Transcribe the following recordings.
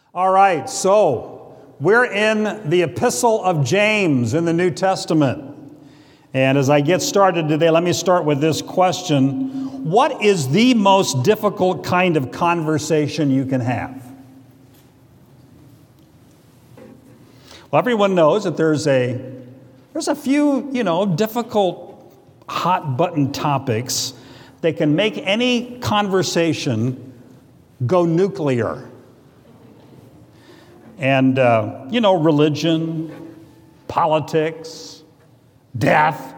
All right, so we're in the Epistle of James in the New Testament. And as I get started today, let me start with this question. What is the most difficult kind of conversation you can have? Well, everyone knows that there's a few, difficult hot button topics that can make any conversation go nuclear. And, religion, politics, death.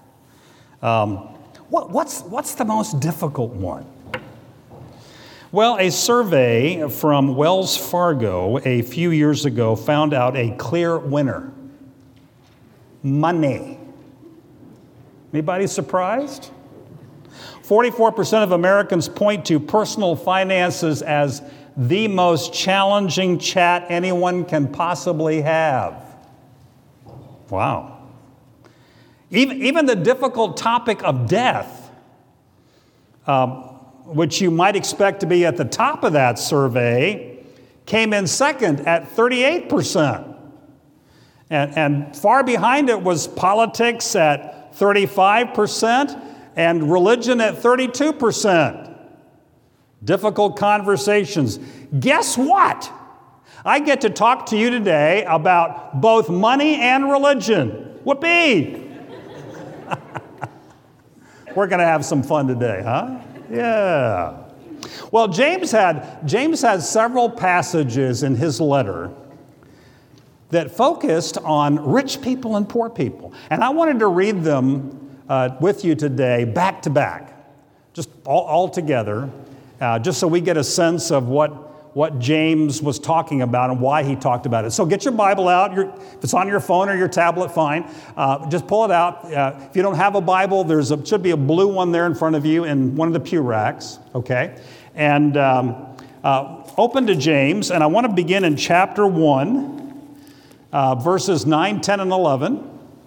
What's the most difficult one? Well, a survey from Wells Fargo a few years ago found out a clear winner. Money. Anybody surprised? 44% of Americans point to personal finances as the most challenging chat anyone can possibly have. Wow. Even the difficult topic of death, which you might expect to be at the top of that survey, came in second at 38%. And far behind it was politics at 35% and religion at 32%. Difficult conversations. Guess what? I get to talk to you today about both money and religion. Whoopee! We're going to have some fun today, huh? Yeah. Well, James had several passages in his letter that focused on rich people and poor people. And I wanted to read them with you today, back to back, just all together, just so we get a sense of what James was talking about and why he talked about it. So get your Bible out. If it's on your phone or your tablet, fine. Just pull it out. If you don't have a Bible, should be a blue one there in front of you in one of the pew racks, okay? And open to James, and I want to begin in chapter 1, verses 9, 10, and 11.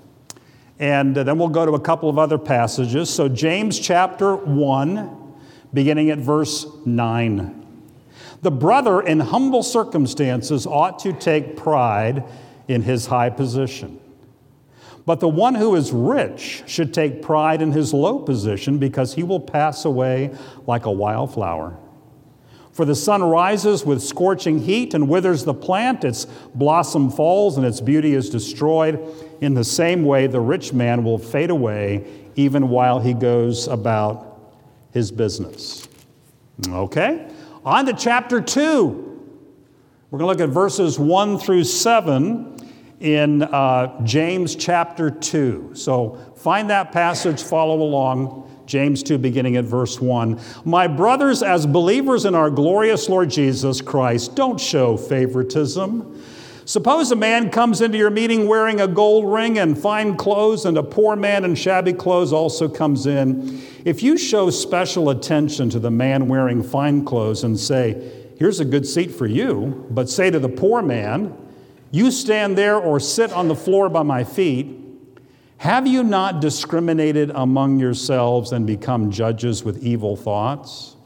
And then we'll go to a couple of other passages. So James chapter 1, beginning at verse 9. The brother in humble circumstances ought to take pride in his high position. But the one who is rich should take pride in his low position, because he will pass away like a wildflower. For the sun rises with scorching heat and withers the plant, its blossom falls and its beauty is destroyed. In the same way, the rich man will fade away even while he goes about his business. Okay? On to chapter 2. We're going to look at verses 1 through 7 in James chapter 2. So find that passage, follow along. James 2, beginning at verse 1. My brothers, as believers in our glorious Lord Jesus Christ, don't show favoritism. Suppose a man comes into your meeting wearing a gold ring and fine clothes, and a poor man in shabby clothes also comes in. If you show special attention to the man wearing fine clothes and say, here's a good seat for you, but say to the poor man, you stand there or sit on the floor by my feet, have you not discriminated among yourselves and become judges with evil thoughts?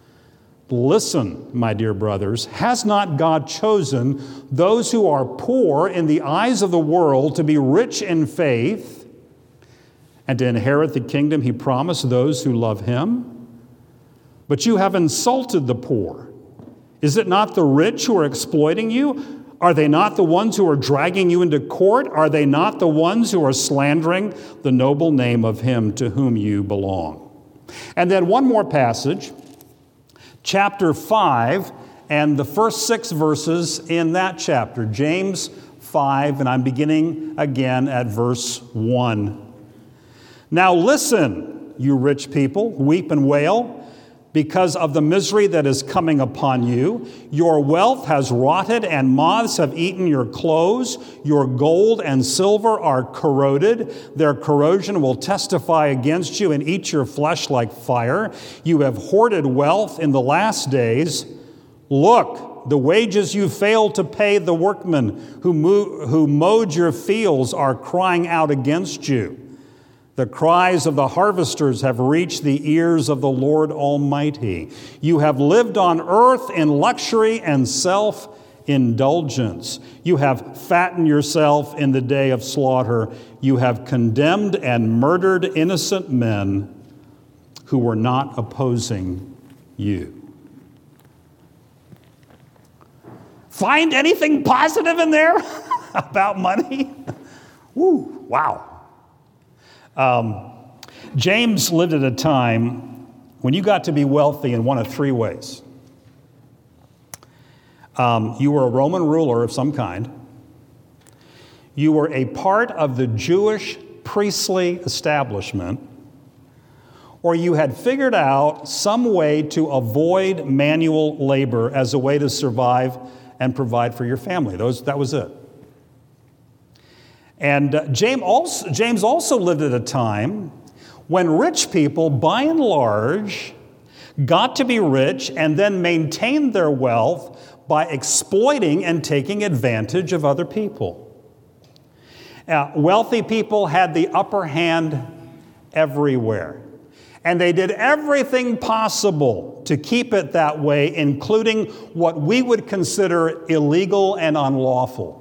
Listen, my dear brothers, has not God chosen those who are poor in the eyes of the world to be rich in faith and to inherit the kingdom he promised those who love him? But you have insulted the poor. Is it not the rich who are exploiting you? Are they not the ones who are dragging you into court? Are they not the ones who are slandering the noble name of him to whom you belong? And then one more passage, chapter 5, and the first 6 verses in that chapter, James 5, and I'm beginning again at verse 1. Now listen, you rich people, weep and wail because of the misery that is coming upon you. Your wealth has rotted, and moths have eaten your clothes. Your gold and silver are corroded. Their corrosion will testify against you and eat your flesh like fire. You have hoarded wealth in the last days. Look, the wages you failed to pay the workmen who mowed your fields are crying out against you. The cries of the harvesters have reached the ears of the Lord Almighty. You have lived on earth in luxury and self indulgence. You have fattened yourself in the day of slaughter. You have condemned and murdered innocent men who were not opposing you. Find anything positive in there about money? Woo, wow. James lived at a time when you got to be wealthy in one of three ways. You were a Roman ruler of some kind. You were a part of the Jewish priestly establishment, or you had figured out some way to avoid manual labor as a way to survive and provide for your family. That was it. And James also lived at a time when rich people, by and large, got to be rich and then maintained their wealth by exploiting and taking advantage of other people. Wealthy people had the upper hand everywhere. And they did everything possible to keep it that way, including what we would consider illegal and unlawful.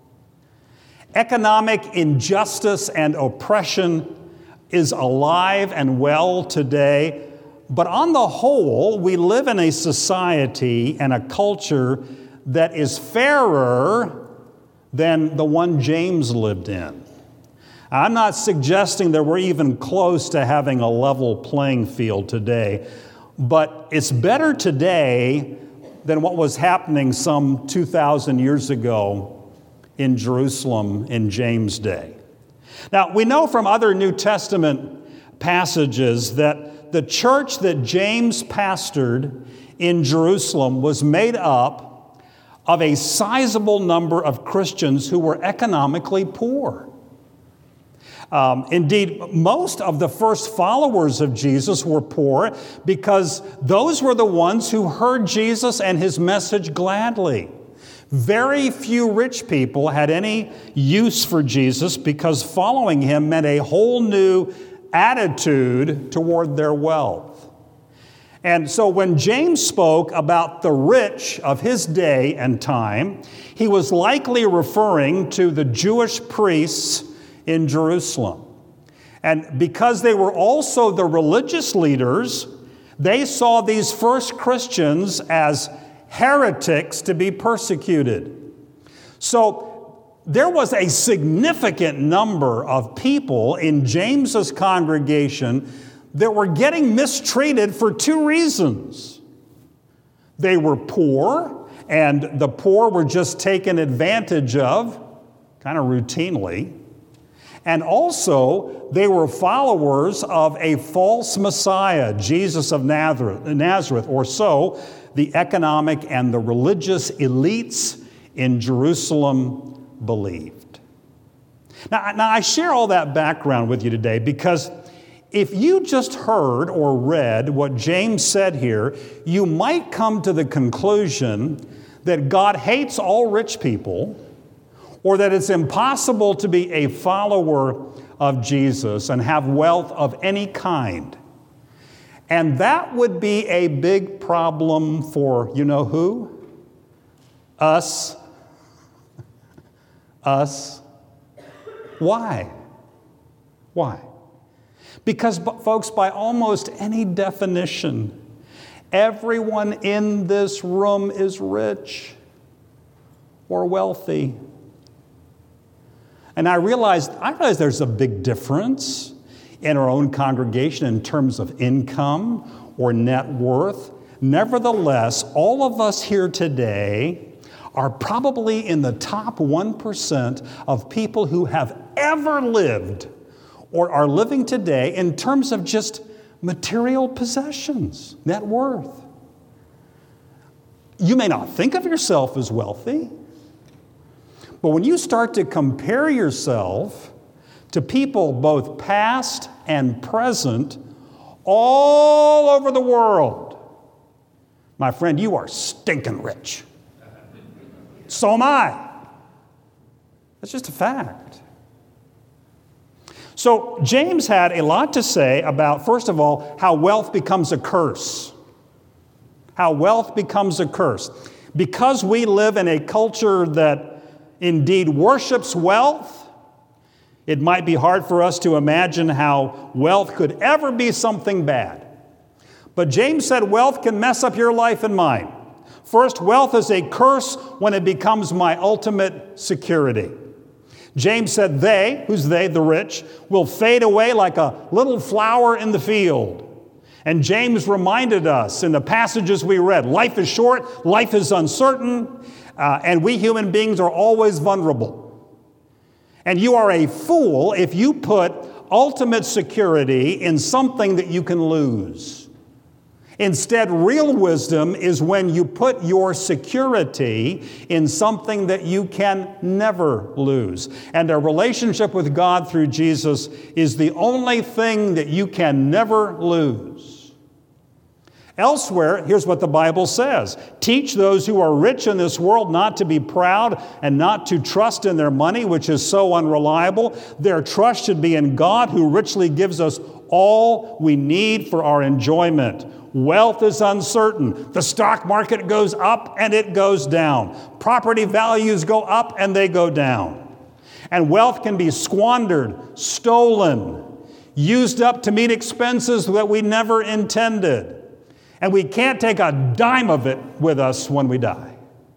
Economic injustice and oppression is alive and well today, but on the whole, we live in a society and a culture that is fairer than the one James lived in. I'm not suggesting that we're even close to having a level playing field today, but it's better today than what was happening some 2,000 years ago in Jerusalem in James' day. Now, we know from other New Testament passages that the church that James pastored in Jerusalem was made up of a sizable number of Christians who were economically poor. Indeed, most of the first followers of Jesus were poor because those were the ones who heard Jesus and his message gladly. Very few rich people had any use for Jesus because following him meant a whole new attitude toward their wealth. And so when James spoke about the rich of his day and time, he was likely referring to the Jewish priests in Jerusalem. And because they were also the religious leaders, they saw these first Christians as heretics to be persecuted. So there was a significant number of people in James's congregation that were getting mistreated for two reasons. They were poor, and the poor were just taken advantage of, kind of routinely. And also, they were followers of a false Messiah, Jesus of Nazareth, or so the economic and the religious elites in Jerusalem believed. Now, I share all that background with you today because if you just heard or read what James said here, you might come to the conclusion that God hates all rich people, or that it's impossible to be a follower of Jesus and have wealth of any kind. And that would be a big problem for, you know who? Us. Us. Why? Why? Because, folks, by almost any definition, everyone in this room is rich or wealthy. And I realize there's a big difference in our own congregation in terms of income or net worth. Nevertheless, all of us here today are probably in the top 1% of people who have ever lived or are living today in terms of just material possessions, net worth. You may not think of yourself as wealthy, but when you start to compare yourself to people both past and present all over the world, my friend, you are stinking rich. So am I. That's just a fact. So James had a lot to say about, first of all, how wealth becomes a curse. How wealth becomes a curse. Because we live in a culture that indeed worships wealth, it might be hard for us to imagine how wealth could ever be something bad. But James said wealth can mess up your life and mine. First, wealth is a curse when it becomes my ultimate security. James said they, who's they, the rich, will fade away like a little flower in the field. And James reminded us in the passages we read, life is short, life is uncertain, and we human beings are always vulnerable. And you are a fool if you put ultimate security in something that you can lose. Instead, real wisdom is when you put your security in something that you can never lose. And a relationship with God through Jesus is the only thing that you can never lose. Elsewhere, here's what the Bible says. Teach those who are rich in this world not to be proud and not to trust in their money, which is so unreliable. Their trust should be in God, who richly gives us all we need for our enjoyment. Wealth is uncertain. The stock market goes up and it goes down. Property values go up and they go down. And wealth can be squandered, stolen, used up to meet expenses that we never intended. And we can't take a dime of it with us when we die.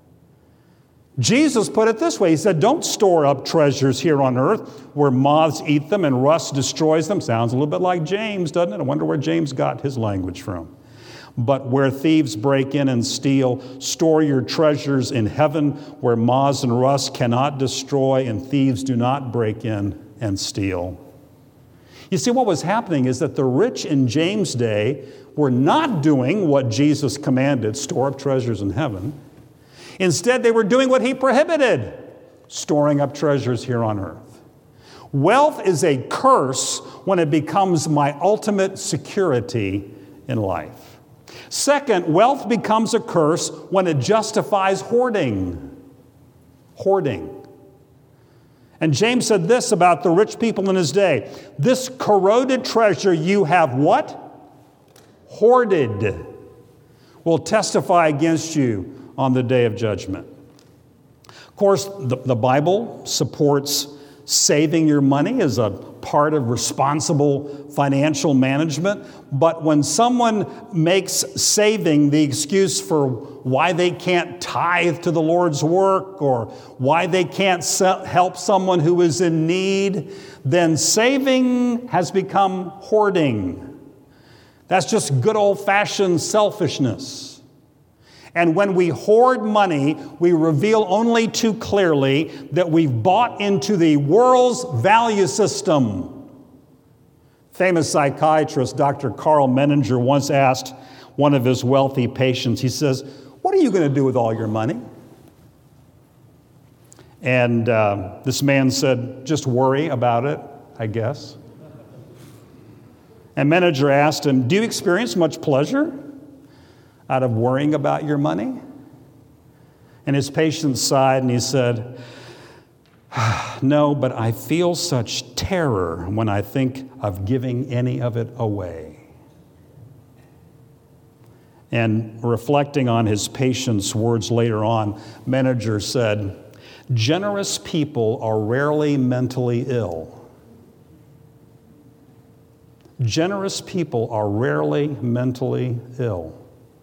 Jesus put it this way. He said, don't store up treasures here on earth where moths eat them and rust destroys them. Sounds a little bit like James, doesn't it? I wonder where James got his language from. But where thieves break in and steal, store your treasures in heaven where moths and rust cannot destroy and thieves do not break in and steal. You see, what was happening is that the rich in James' day were not doing what Jesus commanded, store up treasures in heaven. Instead, they were doing what he prohibited, storing up treasures here on earth. Wealth is a curse when it becomes my ultimate security in life. Second, wealth becomes a curse when it justifies hoarding. Hoarding. And James said this about the rich people in his day. This corroded treasure you have what? Hoarded. Will testify against you on the day of judgment. Of course, the Bible supports saving your money as a part of responsible financial management. But when someone makes saving the excuse for why they can't tithe to the Lord's work or why they can't help someone who is in need, then saving has become hoarding. That's just good old-fashioned selfishness. And when we hoard money, we reveal only too clearly that we've bought into the world's value system. Famous psychiatrist Dr. Carl Menninger once asked one of his wealthy patients, he says, "What are you going to do with all your money?" And this man said, "Just worry about it, I guess." And Menninger asked him, "Do you experience much pleasure out of worrying about your money?" And his patient sighed and he said, "No, but I feel such terror when I think of giving any of it away." And reflecting on his patient's words later on, Menninger said, "Generous people are rarely mentally ill." Generous people are rarely mentally ill.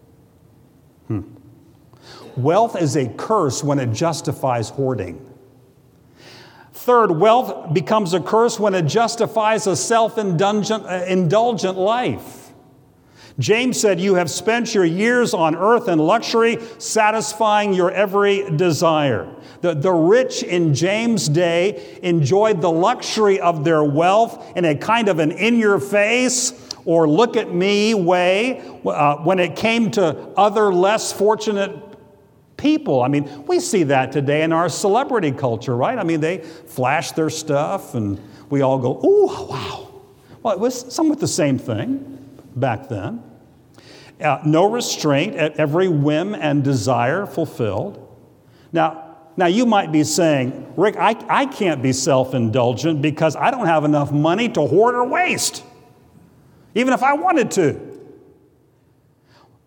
Wealth is a curse when it justifies hoarding. Third, wealth becomes a curse when it justifies a self-indulgent life. James said, "You have spent your years on earth in luxury, satisfying your every desire." The rich in James' day enjoyed the luxury of their wealth in a kind of an in-your-face or look-at-me way when it came to other less fortunate people. I mean, we see that today in our celebrity culture, right? I mean, they flash their stuff and we all go, "Ooh, wow." Well, it was somewhat the same thing back then. No restraint, at every whim and desire fulfilled. Now you might be saying, "Rick, I can't be self-indulgent because I don't have enough money to hoard or waste, even if I wanted to."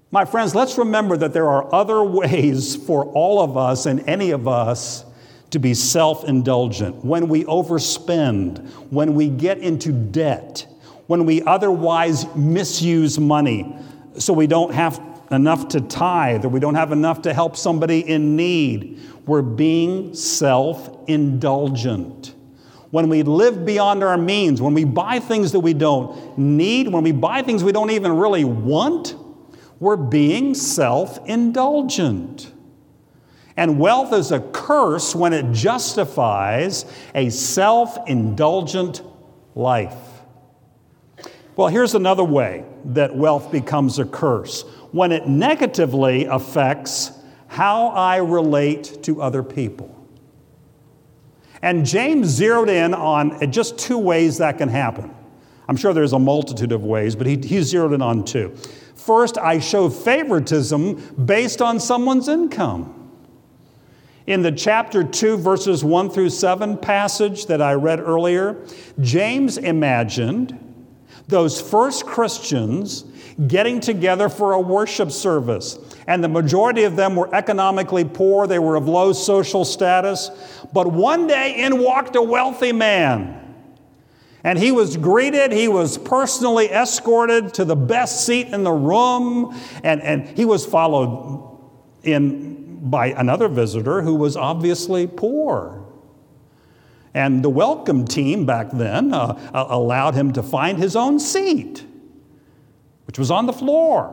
My friends, let's remember that there are other ways for all of us and any of us to be self-indulgent. When we overspend, when we get into debt, when we otherwise misuse money so we don't have enough to tithe or we don't have enough to help somebody in need, we're being self-indulgent. When we live beyond our means, when we buy things that we don't need, when we buy things we don't even really want, we're being self-indulgent. And wealth is a curse when it justifies a self-indulgent life. Well, here's another way that wealth becomes a curse: when it negatively affects how I relate to other people. And James zeroed in on just two ways that can happen. I'm sure there's a multitude of ways, but he zeroed in on two. First, I show favoritism based on someone's income. In the chapter 2, verses 1 through 7 passage that I read earlier, James imagined those first Christians getting together for a worship service. And the majority of them were economically poor. They were of low social status. But one day in walked a wealthy man. And he was greeted. He was personally escorted to the best seat in the room. And he was followed in by another visitor who was obviously poor. And the welcome team back then allowed him to find his own seat, which was on the floor.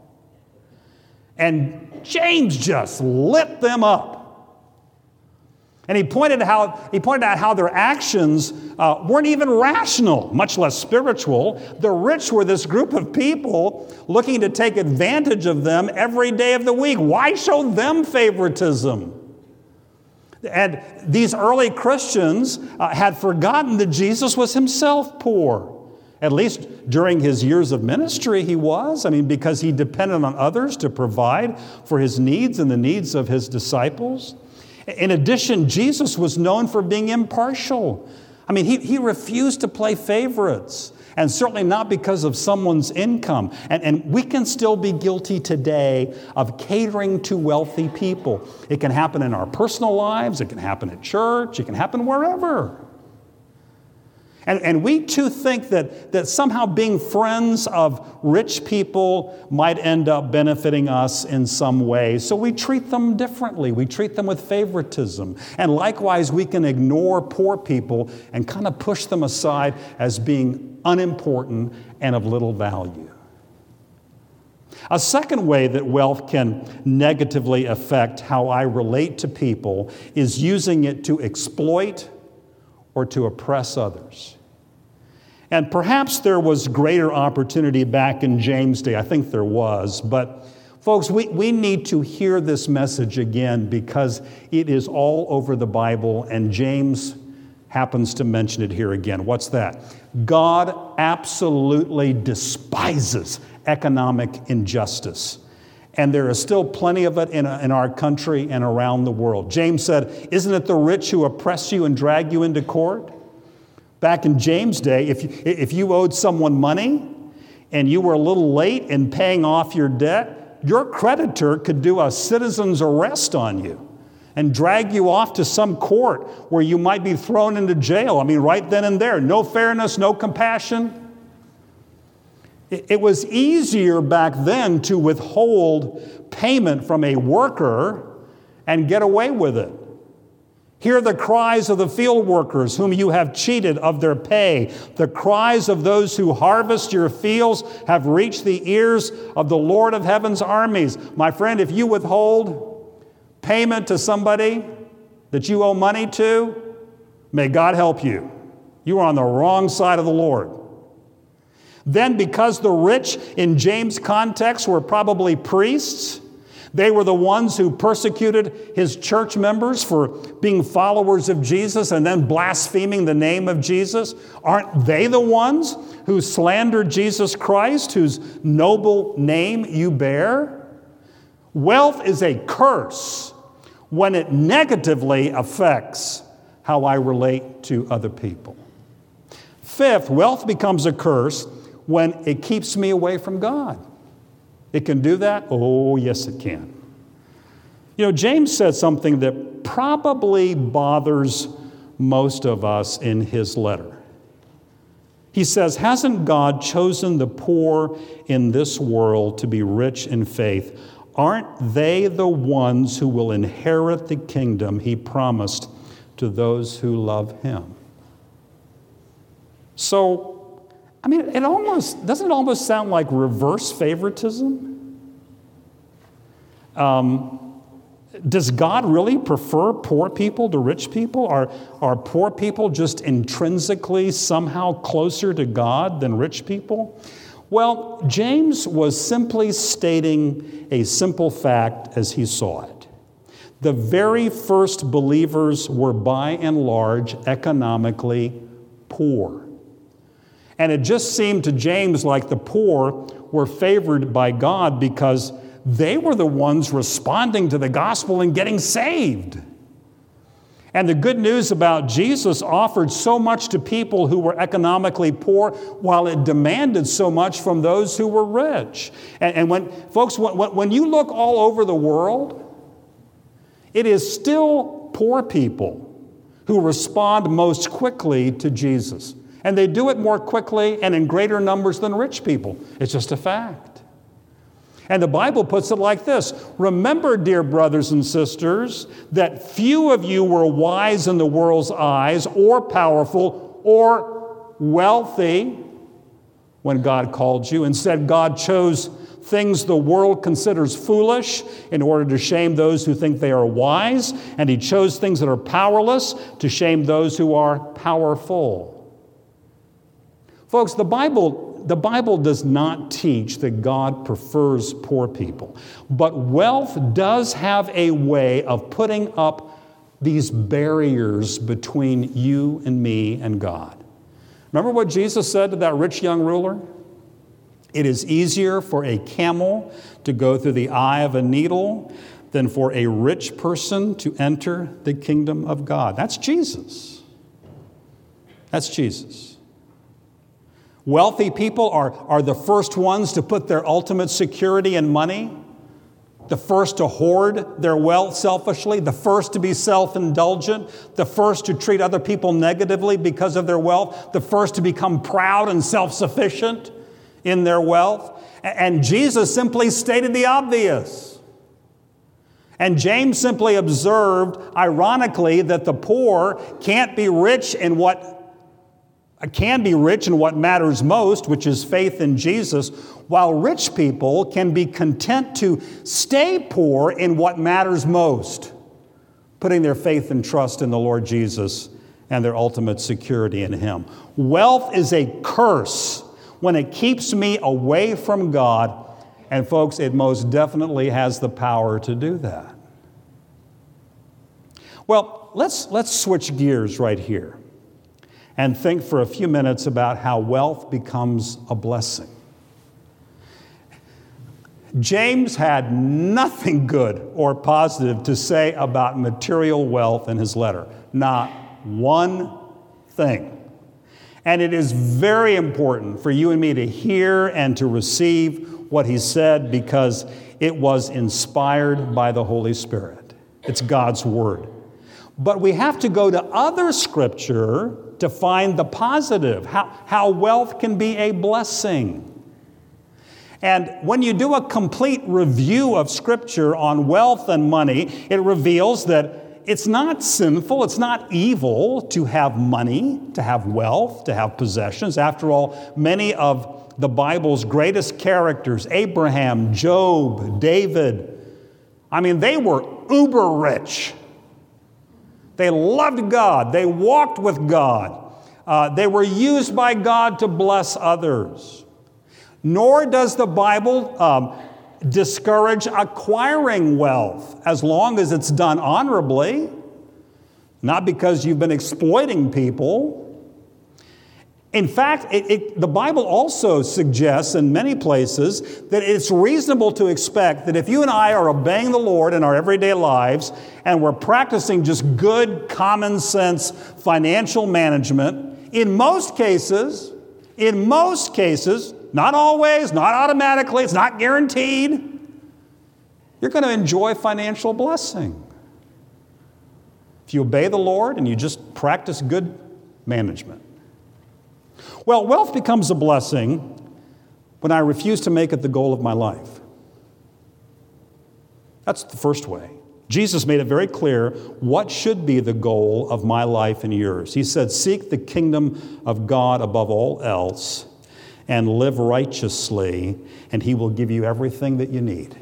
And James just lit them up. And he pointed out how their actions weren't even rational, much less spiritual. The rich were this group of people looking to take advantage of them every day of the week. Why show them favoritism? And these early Christians had forgotten that Jesus was himself poor. At least during his years of ministry, he was. Because he depended on others to provide for his needs and the needs of his disciples. In addition, Jesus was known for being impartial. He refused to play favorites, and certainly not because of someone's income. And we can still be guilty today of catering to wealthy people. It can happen in our personal lives. It can happen at church. It can happen wherever. And we too think that somehow being friends of rich people might end up benefiting us in some way. So we treat them differently. We treat them with favoritism. And likewise, we can ignore poor people and kind of push them aside as being unimportant and of little value. A second way that wealth can negatively affect how I relate to people is using it to exploit or to oppress others. And perhaps there was greater opportunity back in James' day. I think there was. But folks, we need to hear this message again because it is all over the Bible, and James happens to mention it here again. What's that? God absolutely despises economic injustice. And there is still plenty of it in our country and around the world. James said, "Isn't it the rich who oppress you and drag you into court?" Back in James' day, if you owed someone money and you were a little late in paying off your debt, your creditor could do a citizen's arrest on you and drag you off to some court where you might be thrown into jail. Right then and there. No fairness, no compassion. It was easier back then to withhold payment from a worker and get away with it. Hear the cries of the field workers whom you have cheated of their pay. The cries of those who harvest your fields have reached the ears of the Lord of heaven's armies. My friend, if you withhold payment to somebody that you owe money to, may God help you. You are on the wrong side of the Lord. Then, because the rich in James' context were probably priests, they were the ones who persecuted his church members for being followers of Jesus and then blaspheming the name of Jesus. Aren't they the ones who slandered Jesus Christ, whose noble name you bear? Wealth is a curse when it negatively affects how I relate to other people. Fifth, wealth becomes a curse when it keeps me away from God. It can do that? Oh, yes, it can. You know, James said something that probably bothers most of us in his letter. He says, hasn't God chosen the poor in this world to be rich in faith? Aren't they the ones who will inherit the kingdom he promised to those who love him? So, I mean, doesn't it almost sound like reverse favoritism? Does God really prefer poor people to rich people? Are poor people just intrinsically somehow closer to God than rich people? Well, James was simply stating a simple fact as he saw it. The very first believers were by and large economically poor. And it just seemed to James like the poor were favored by God because they were the ones responding to the gospel and getting saved. And the good news about Jesus offered so much to people who were economically poor while it demanded so much from those who were rich. And when you look all over the world, it is still poor people who respond most quickly to Jesus. And they do it more quickly and in greater numbers than rich people. It's just a fact. And the Bible puts it like this. Remember, dear brothers and sisters, that few of you were wise in the world's eyes or powerful or wealthy when God called you. Instead, God chose things the world considers foolish in order to shame those who think they are wise. And he chose things that are powerless to shame those who are powerful. Folks, the Bible does not teach that God prefers poor people, but wealth does have a way of putting up these barriers between you and me and God. Remember what Jesus said to that rich young ruler? It is easier for a camel to go through the eye of a needle than for a rich person to enter the kingdom of God. That's Jesus. That's Jesus. Wealthy people are the first ones to put their ultimate security in money, the first to hoard their wealth selfishly, the first to be self-indulgent, the first to treat other people negatively because of their wealth, the first to become proud and self-sufficient in their wealth. And Jesus simply stated the obvious. And James simply observed, ironically, that the poor can be rich in what matters most, which is faith in Jesus, while rich people can be content to stay poor in what matters most, putting their faith and trust in the Lord Jesus and their ultimate security in him. Wealth is a curse when it keeps me away from God, and folks, it most definitely has the power to do that. Well, let's switch gears right here and think for a few minutes about how wealth becomes a blessing. James had nothing good or positive to say about material wealth in his letter. Not one thing. And it is very important for you and me to hear and to receive what he said because it was inspired by the Holy Spirit. It's God's word. But we have to go to other scripture to find the positive, how wealth can be a blessing. And when you do a complete review of Scripture on wealth and money, it reveals that it's not sinful, it's not evil to have money, to have wealth, to have possessions. After all, many of the Bible's greatest characters, Abraham, Job, David, they were uber rich. They loved God. They walked with God. They were used by God to bless others. Nor does the Bible discourage acquiring wealth as long as it's done honorably, not because you've been exploiting people. In fact, the Bible also suggests in many places that it's reasonable to expect that if you and I are obeying the Lord in our everyday lives and we're practicing just good, common sense financial management, in most cases, Not always, not automatically, it's not guaranteed. You're going to enjoy financial blessing if you obey the Lord and you just practice good management. Well, wealth becomes a blessing when I refuse to make it the goal of my life. That's the first way. Jesus made it very clear what should be the goal of my life and yours. He said, seek the kingdom of God above all else and live righteously, and He will give you everything that you need.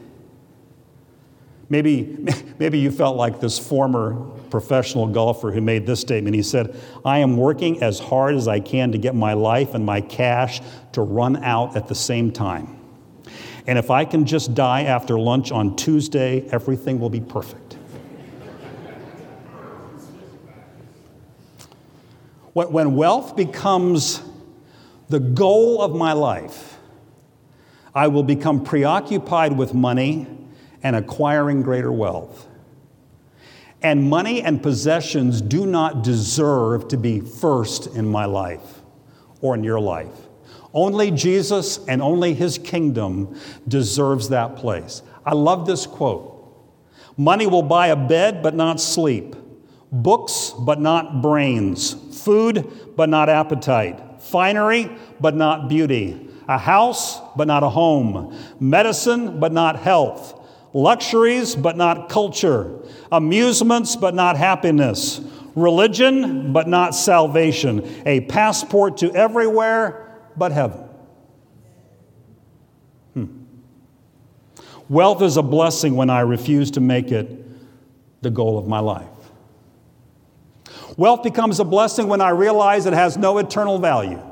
Maybe you felt like this former professional golfer who made this statement. He said, I am working as hard as I can to get my life and my cash to run out at the same time. And if I can just die after lunch on Tuesday, everything will be perfect. When wealth becomes the goal of my life, I will become preoccupied with money and acquiring greater wealth. And money and possessions do not deserve to be first in my life or in your life. Only Jesus and only His kingdom deserves that place. I love this quote. Money will buy a bed but not sleep, books but not brains, food but not appetite, finery but not beauty, a house but not a home, medicine but not health, luxuries but not culture, amusements but not happiness, religion but not salvation, a passport to everywhere but heaven. Wealth is a blessing when I refuse to make it the goal of my life. Wealth becomes a blessing when I realize it has no eternal value.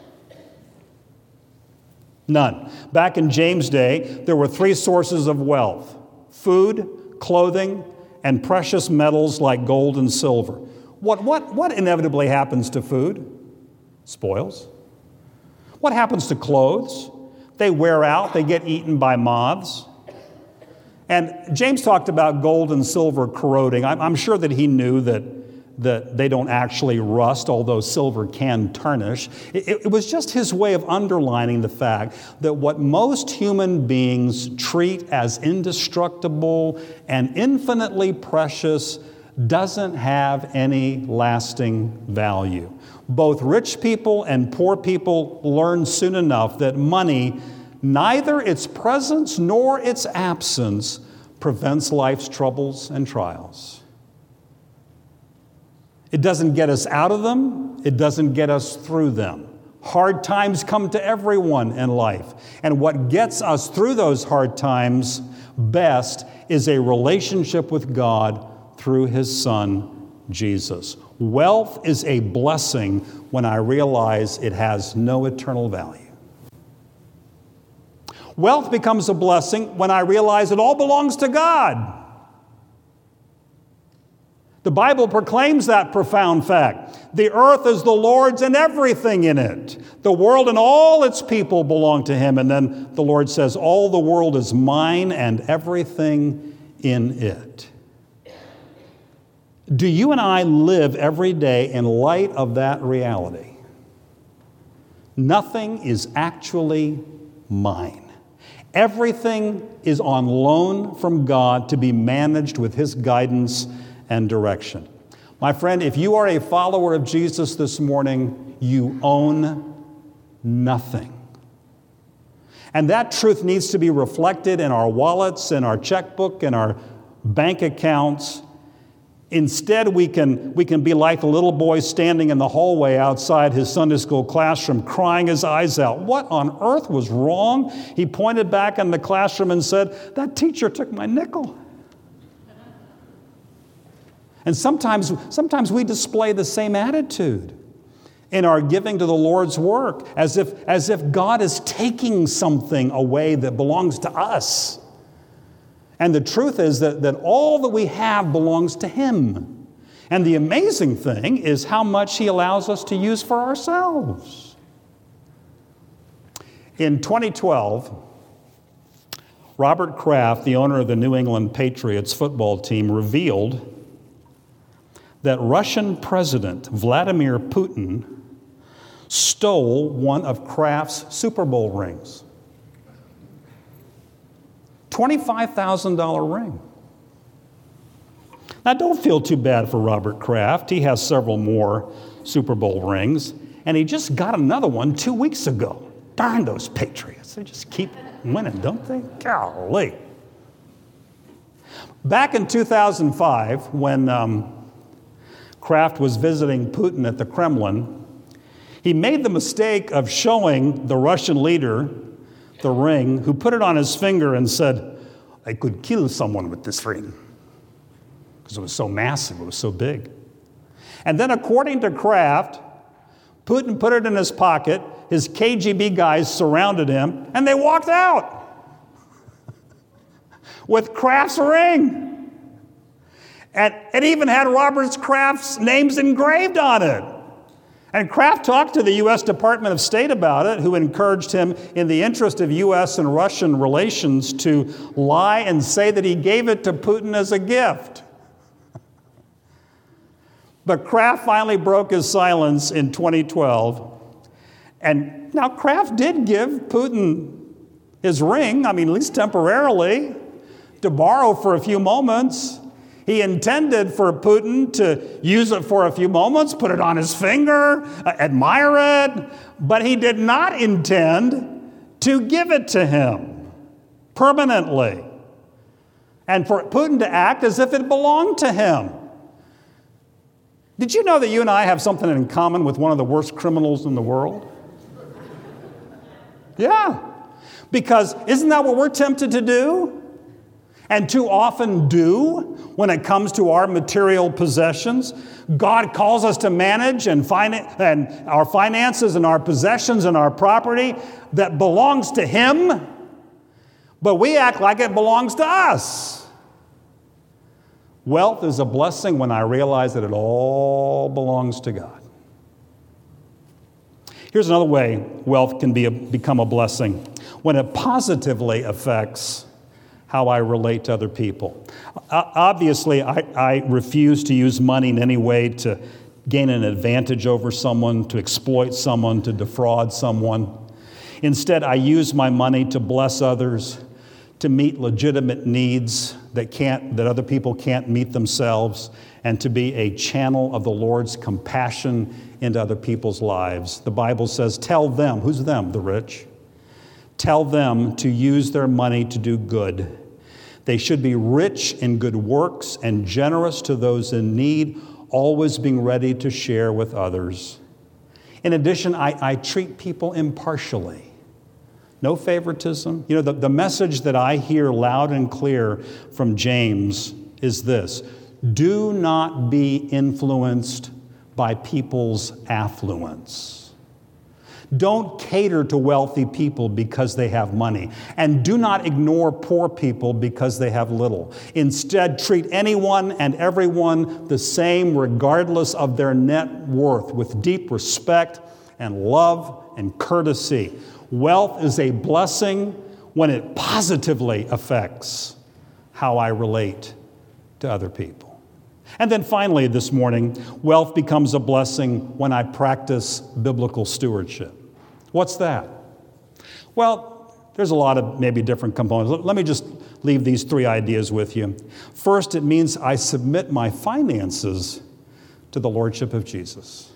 None. Back in James' day, there were 3 sources of wealth: food, clothing, and precious metals like gold and silver. What inevitably happens to food? Spoils. What happens to clothes? They wear out, they get eaten by moths. And James talked about gold and silver corroding. I'm sure that he knew that they don't actually rust, although silver can tarnish. It was just his way of underlining the fact that what most human beings treat as indestructible and infinitely precious doesn't have any lasting value. Both rich people and poor people learn soon enough that money, neither its presence nor its absence, prevents life's troubles and trials. It doesn't get us out of them. It doesn't get us through them. Hard times come to everyone in life. And what gets us through those hard times best is a relationship with God through His Son, Jesus. Wealth is a blessing when I realize it has no eternal value. Wealth becomes a blessing when I realize it all belongs to God. The Bible proclaims that profound fact. The earth is the Lord's and everything in it. The world and all its people belong to Him. And then the Lord says, all the world is mine and everything in it. Do you and I live every day in light of that reality? Nothing is actually mine. Everything is on loan from God to be managed with His guidance and direction. My friend, if you are a follower of Jesus this morning, you own nothing. And that truth needs to be reflected in our wallets, in our checkbook, in our bank accounts. Instead, we can be like the little boy standing in the hallway outside his Sunday school classroom, crying his eyes out. What on earth was wrong? He pointed back in the classroom and said, that teacher took my nickel. And sometimes we display the same attitude in our giving to the Lord's work, as if God is taking something away that belongs to us. And the truth is that all that we have belongs to Him. And the amazing thing is how much He allows us to use for ourselves. In 2012, Robert Kraft, the owner of the New England Patriots football team, revealed that Russian President Vladimir Putin stole one of Kraft's Super Bowl rings. $25,000 ring. Now, don't feel too bad for Robert Kraft. He has several more Super Bowl rings, and he just got another one 2 weeks ago. Darn those Patriots. They just keep winning, don't they? Golly. Back in 2005, when Kraft was visiting Putin at the Kremlin, he made the mistake of showing the Russian leader the ring, who put it on his finger and said, "I could kill someone with this ring," because it was so massive, it was so big. And then, according to Kraft, Putin put it in his pocket, his KGB guys surrounded him, and they walked out with Kraft's ring. And it even had Robert Kraft's names engraved on it. And Kraft talked to the U.S. Department of State about it, who encouraged him, in the interest of U.S. and Russian relations, to lie and say that he gave it to Putin as a gift. But Kraft finally broke his silence in 2012. And now Kraft did give Putin his ring, at least temporarily, to borrow for a few moments. He intended for Putin to use it for a few moments, put it on his finger, admire it, but he did not intend to give it to him permanently, and for Putin to act as if it belonged to him. Did you know that you and I have something in common with one of the worst criminals in the world? Yeah, because isn't that what we're tempted to do? And too often do when it comes to our material possessions. God calls us to manage and our finances and our possessions and our property that belongs to Him, but we act like it belongs to us. Wealth is a blessing when I realize that it all belongs to God. Here's another way wealth can become a blessing: when it positively affects how I relate to other people. Obviously, I refuse to use money in any way to gain an advantage over someone, to exploit someone, to defraud someone. Instead, I use my money to bless others, to meet legitimate needs that other people can't meet themselves, and to be a channel of the Lord's compassion into other people's lives. The Bible says, tell them, who's them? The rich. Tell them to use their money to do good. They should be rich in good works and generous to those in need, always being ready to share with others. In addition, I treat people impartially. No favoritism. The message that I hear loud and clear from James is this: do not be influenced by people's affluence. Don't cater to wealthy people because they have money. And do not ignore poor people because they have little. Instead, treat anyone and everyone the same regardless of their net worth, with deep respect and love and courtesy. Wealth is a blessing when it positively affects how I relate to other people. And then finally this morning, wealth becomes a blessing when I practice biblical stewardship. What's that? Well, there's a lot of maybe different components. Let me just leave these three ideas with you. First, it means I submit my finances to the Lordship of Jesus.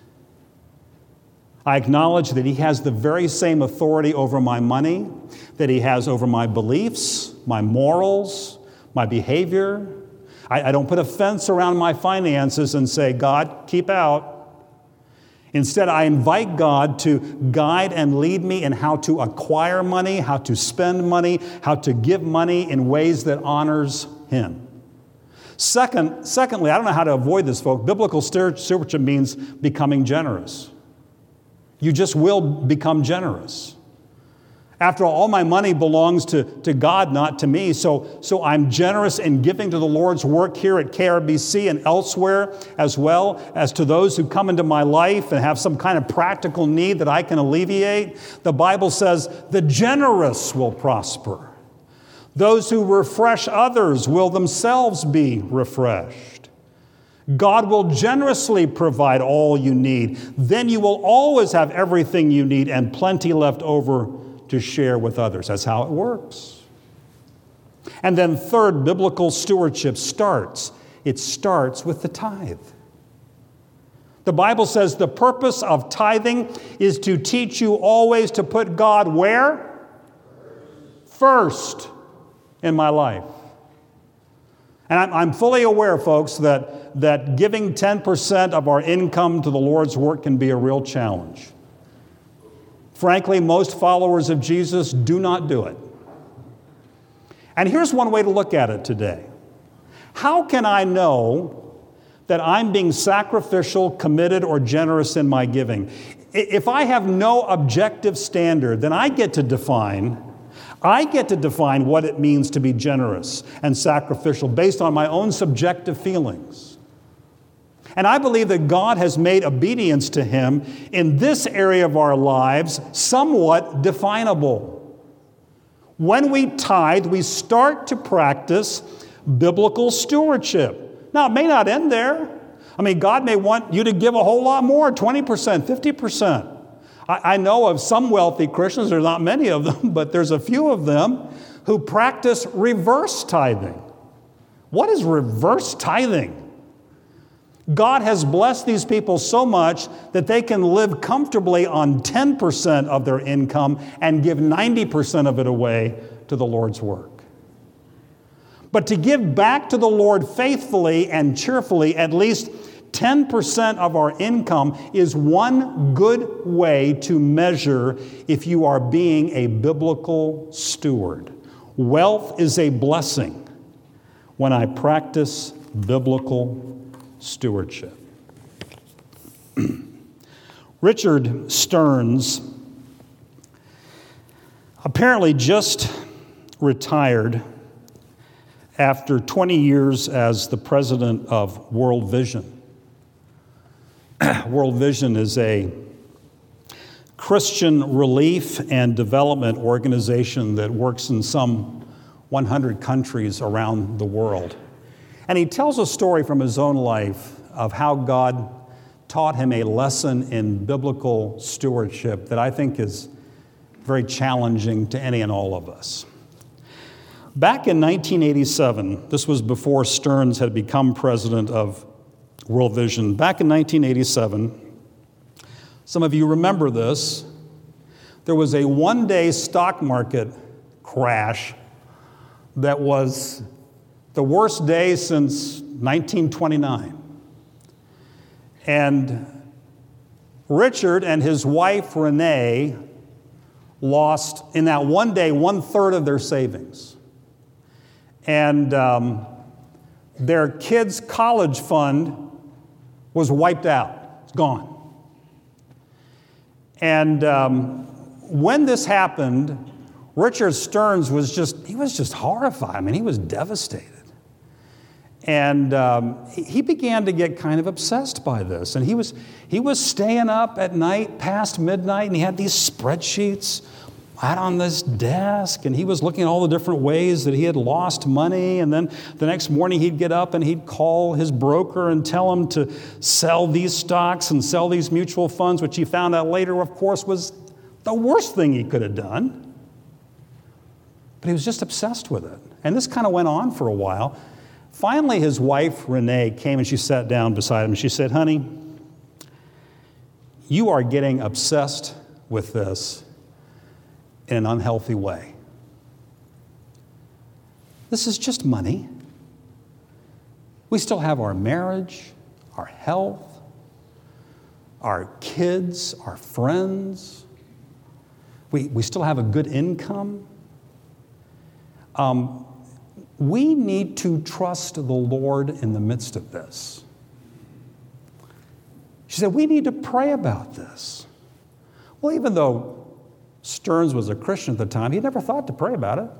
I acknowledge that He has the very same authority over my money that He has over my beliefs, my morals, my behavior. I don't put a fence around my finances and say, God, keep out. Instead, I invite God to guide and lead me in how to acquire money, how to spend money, how to give money in ways that honors Him. Secondly, I don't know how to avoid this, folks. Biblical stewardship means becoming generous. You just will become generous. After all my money belongs to God, not to me. So I'm generous in giving to the Lord's work here at KRBC and elsewhere, as well as to those who come into my life and have some kind of practical need that I can alleviate. The Bible says the generous will prosper. Those who refresh others will themselves be refreshed. God will generously provide all you need. Then you will always have everything you need and plenty left over to share with others. That's how it works. And then third, biblical stewardship starts. It starts with the tithe. The Bible says the purpose of tithing is to teach you always to put God where? First in my life. And I'm fully aware, folks, that giving 10% of our income to the Lord's work can be a real challenge. Frankly, most followers of Jesus do not do it. And here's one way to look at it today. How can I know that I'm being sacrificial, committed, or generous in my giving? If I have no objective standard, then I get to define what it means to be generous and sacrificial based on my own subjective feelings. And I believe that God has made obedience to Him in this area of our lives somewhat definable. When we tithe, we start to practice biblical stewardship. Now, it may not end there. I mean, God may want you to give a whole lot more, 20%, 50%. I know of some wealthy Christians, there's not many of them, but there's a few of them who practice reverse tithing. What is reverse tithing? God has blessed these people so much that they can live comfortably on 10% of their income and give 90% of it away to the Lord's work. But to give back to the Lord faithfully and cheerfully at least 10% of our income is one good way to measure if you are being a biblical steward. Wealth is a blessing when I practice biblical stewardship. Richard Stearns apparently just retired after 20 years as the president of World Vision. World Vision is a Christian relief and development organization that works in some 100 countries around the world. And he tells a story from his own life of how God taught him a lesson in biblical stewardship that I think is very challenging to any and all of us. Back in 1987, this was before Stearns had become president of World Vision. Back in 1987, some of you remember this, there was a one-day stock market crash that was the worst day since 1929. And Richard and his wife, Renee, lost, in that one day, 1/3 of their savings. And their kids' college fund was wiped out. It's gone. And when this happened, Richard Stearns was just horrified. I mean, he was devastated. And he began to get kind of obsessed by this. And he was staying up at night past midnight, and he had these spreadsheets out on this desk, and he was looking at all the different ways that he had lost money. And then the next morning he'd get up and he'd call his broker and tell him to sell these stocks and sell these mutual funds, which he found out later, of course, was the worst thing he could have done. But he was just obsessed with it. And this kind of went on for a while. Finally, his wife, Renee, came and she sat down beside him and she said, "Honey, you are getting obsessed with this in an unhealthy way. This is just money. We still have our marriage, our health, our kids, our friends. We still have a good income. We need to trust the Lord in the midst of this." She said, "We need to pray about this." Well, even though Stearns was a Christian at the time, he never thought to pray about it.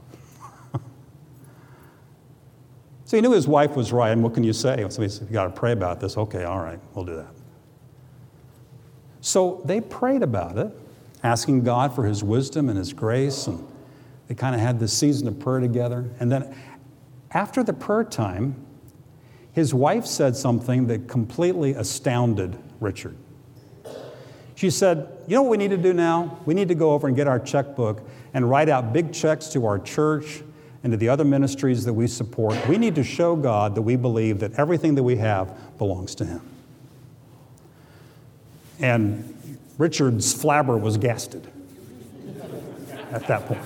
So he knew his wife was right, and what can you say? So he said, "You got to pray about this." Okay, all right, we'll do that. So they prayed about it, asking God for His wisdom and His grace, and they kind of had this season of prayer together. And then after the prayer time, his wife said something that completely astounded Richard. She said, you know what we need to do now? We need to go over and get our checkbook and write out big checks to our church and to the other ministries that we support. We need to show God that we believe that everything that we have belongs to him. And Richard's flabber was gasted at that point.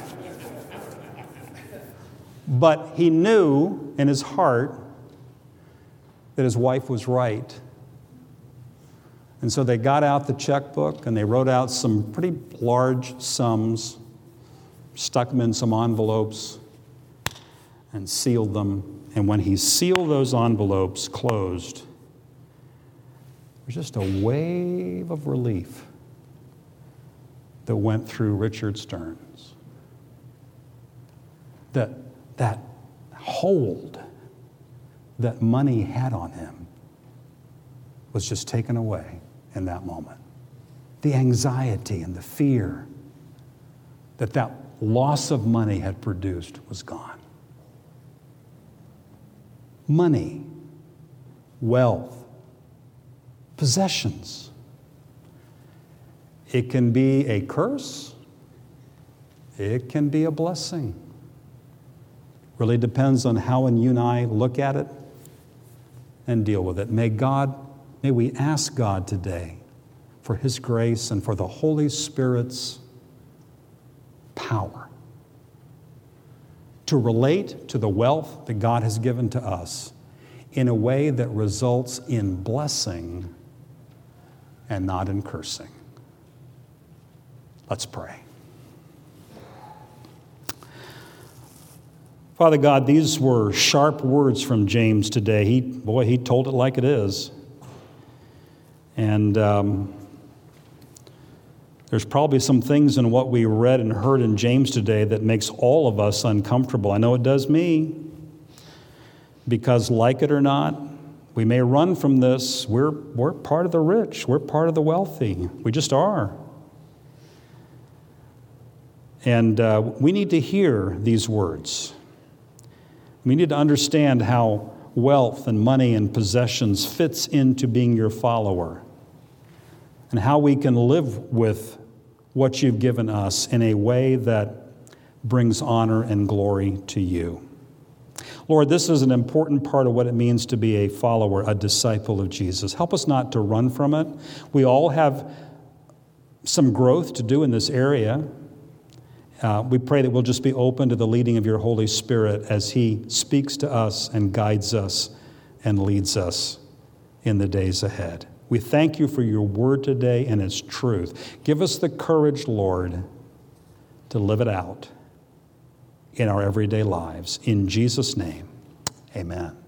But he knew in his heart that his wife was right. And so they got out the checkbook and they wrote out some pretty large sums, stuck them in some envelopes, and sealed them. And when he sealed those envelopes closed, there was just a wave of relief that went through Richard Stearns. That hold that money had on him was just taken away in that moment. The anxiety and the fear that loss of money had produced was gone. Money, wealth, possessions. It can be a curse. It can be a blessing. Really depends on how you and I look at it and deal with it. May we ask God today for his grace and for the Holy Spirit's power to relate to the wealth that God has given to us in a way that results in blessing and not in cursing. Let's pray. Father God, these were sharp words from James today. He told it like it is. And there's probably some things in what we read and heard in James today that makes all of us uncomfortable. I know it does me. Because like it or not, we may run from this. We're part of the rich. We're part of the wealthy. We just are. And we need to hear these words. We need to understand how wealth and money and possessions fits into being your follower and how we can live with what you've given us in a way that brings honor and glory to you. Lord, this is an important part of what it means to be a follower, a disciple of Jesus. Help us not to run from it. We all have some growth to do in this area. We pray that we'll just be open to the leading of your Holy Spirit as he speaks to us and guides us and leads us in the days ahead. We thank you for your word today and its truth. Give us the courage, Lord, to live it out in our everyday lives. In Jesus' name, amen.